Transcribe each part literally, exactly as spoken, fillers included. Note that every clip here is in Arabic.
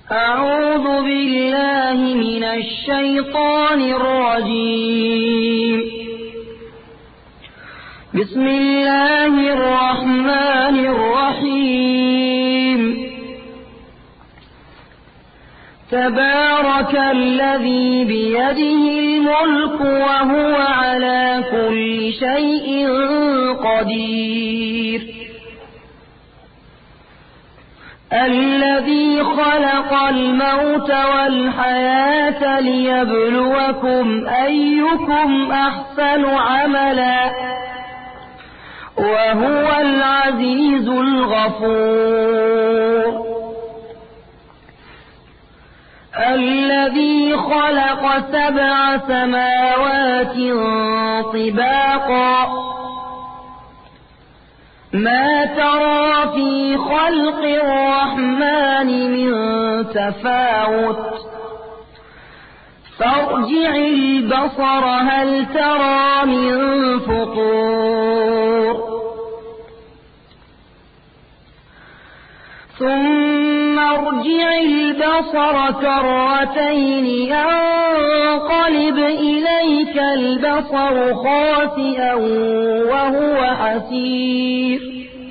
أعوذ بالله من الشيطان الرجيم. بسم الله الرحمن الرحيم. تبارك الذي بيده الملك وهو على كل شيء قدير. الذي خلق الموت والحياة ليبلوكم أيكم أحسن عملا وهو العزيز الغفور. الذي خلق سبع سماوات طباقا ما ترى في خلق الرحمن من تفاوت فارجع البصر هل ترى من فطور ثم ارجع البصر كرتين ينقلب إليك البصر خاسئا وهو حسير.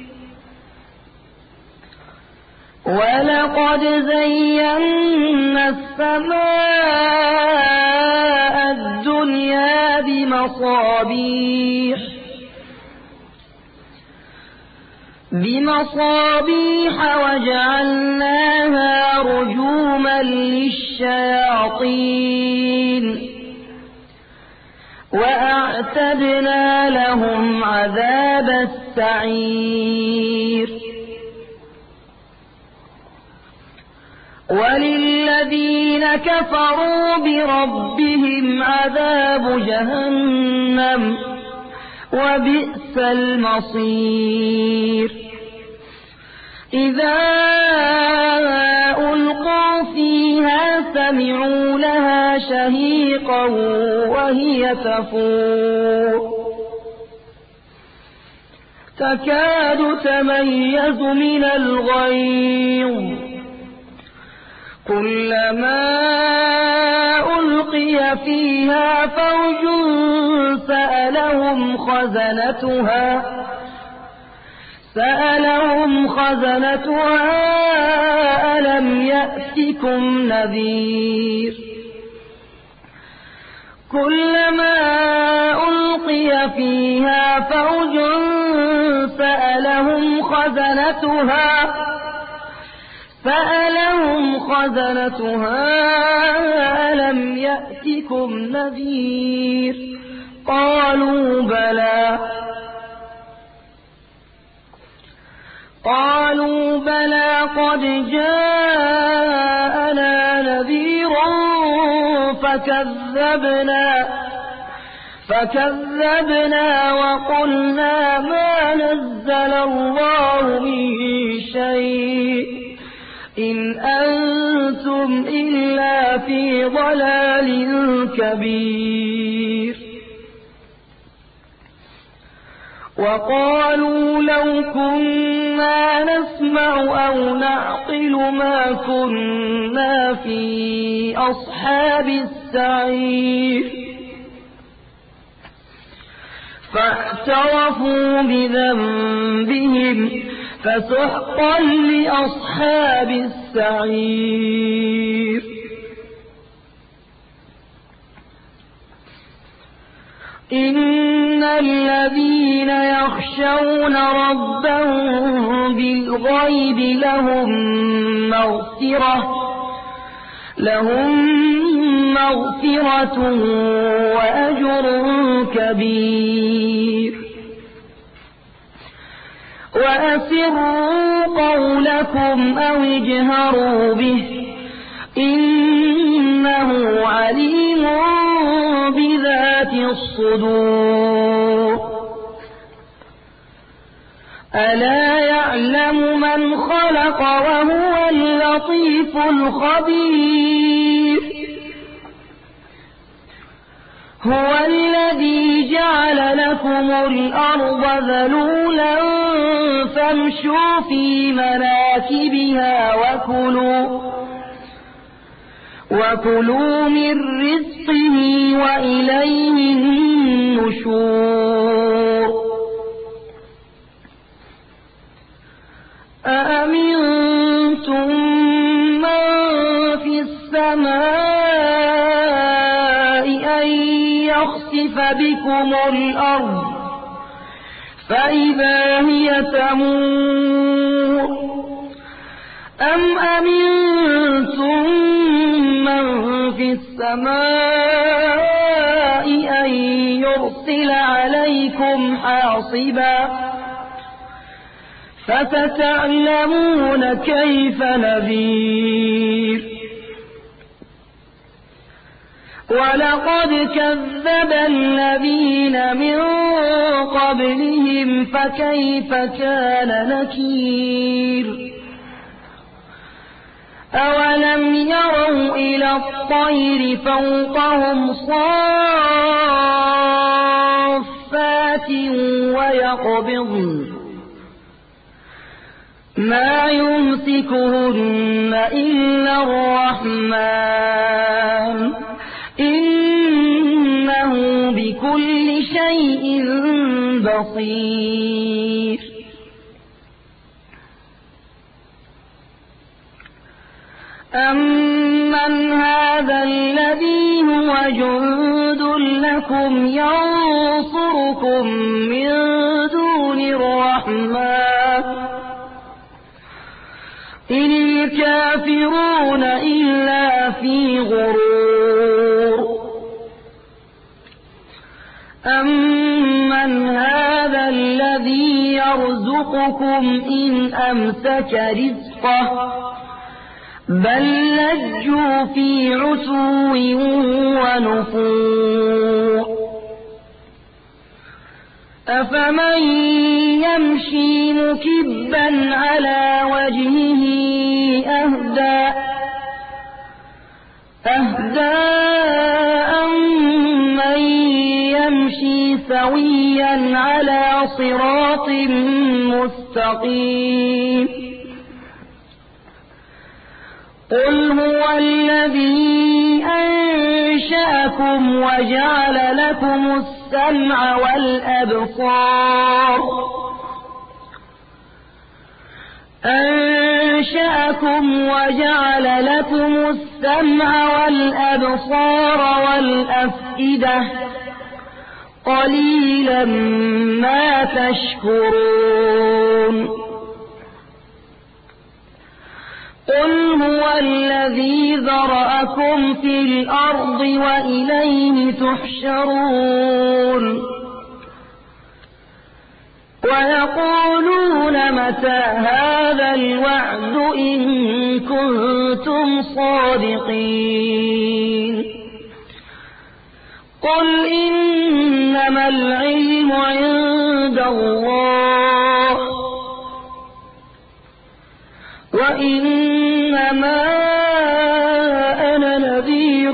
ولقد زينا السماء الدنيا بمصابيح بمصابيح وجعلناها رجوما للشياطين وأعتدنا لهم عذاب السعير. وللذين كفروا بربهم عذاب جهنم وبئس المصير. إذا ألقوا فيها سمعوا لها شهيقا وهي تفور تكاد تميز من الغيظ كلما ألقي فيها فوج سألهم خزنتها سألهم خزنتها ألم يأتكم نذير. كلما ألقي فيها فوج سألهم خزنتها سألهم خزنتها ألم يأتكم نذير قالوا بلى قالوا بلى قد جاءنا نذير فكذبنا فكذبنا وقلنا ما نزل الله من شيء إن أنتم إلا في ضلال كبير. وقالوا لو كنا نسمع أو نعقل ما كنا في أصحاب السعير فاعترفوا بذنبهم فسحقا لأصحاب السعير. إن الذين يخشون ربهم بالغيب لهم مغفرة لهم مغفرة وأجر كبير. وأسروا قولكم أو اجهروا به إنه عليم بذات الصدور. ألا يعلم من خلق وهو اللطيف الخبير. هو الذي جعل لكم الأرض ذلولا فامشوا في مناكبها وكلوا وكلوا من رزقه وإليه النشور أأمنتم من في السماء أن يخسف بكم الأرض فإذا هي تمور أم أمنتم من في السماء أن يرسل عليكم حاصبا فستعلمون كيف نذير ولقد كذب الذين من قبلهم فكيف كان نكير أولم يروا إلى الطير فوقهم صافات ويقبضن ما يمسكهن إلا الرحمن إنه بكل شيء بصير أمن هذا الذي هو جند لكم ينصركم من دون الرحمن إن الكافرون إلا في غرور أمن هذا الذي يرزقكم إن أمسك رزقه بل لجوا في عتو ونفور أفمن يمشي مكبا على وجهه أهدى أهدى أمن يمشي سويا على صراط مستقيم قل هو الذي أنشأكم وجعل لكم السمع والأبصار أنشأكم وجعل لكم السمع والأبصار والأفئدة قليلا ما تشكرون قل هو الذي ذرأكم في الأرض وإليه تحشرون ويقولون متى هذا الوعد إن كنتم صادقين قل إنما العلم عند الله وإنما أنا نذير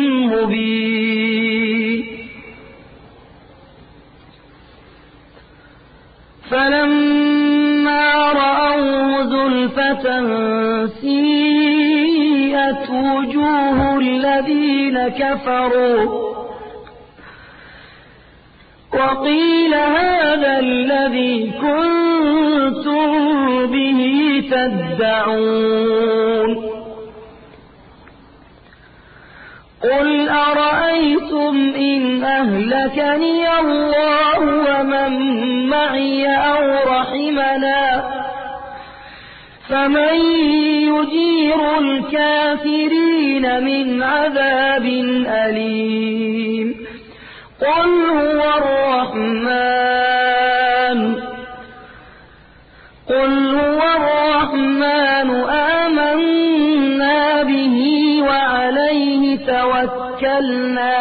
مبين فلما رأوا زلفة سيئت وجوه الذين كفروا وقيل هذا الذي كنتم به تدعون قل أرأيتم إن أهلكني الله ومن معي أو رحمنا فمن يجير الكافرين من عذاب أليم قل هو الرحمن قل هو الرحمن آمنا به وعليه توكلنا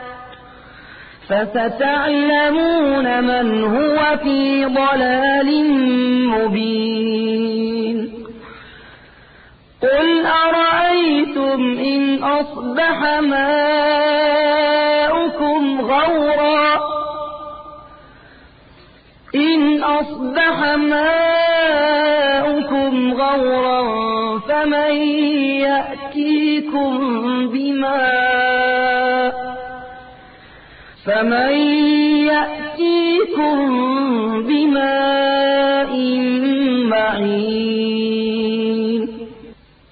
فستعلمون من هو في ضلال مبين قل أرأيتم إن أصبح ماؤكم غورا إن أصبح ماؤكم غورا فمن يأتيكم بماء فمن يأتيكم